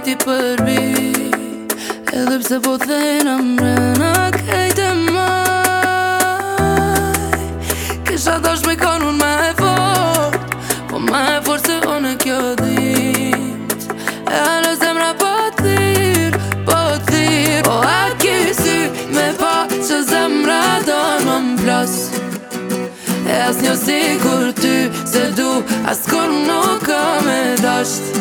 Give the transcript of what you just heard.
ti përbi. Edhe pse po thejna mrena kejt e maj. Kisha dash me kanun me e fort, po me e fort se one kjo dit. E ale zemra po thirr, po thirr. Po a ki sy me pa që zemra don më m'plas. E as një si kur ty se du, as kur nuk kam e dasht.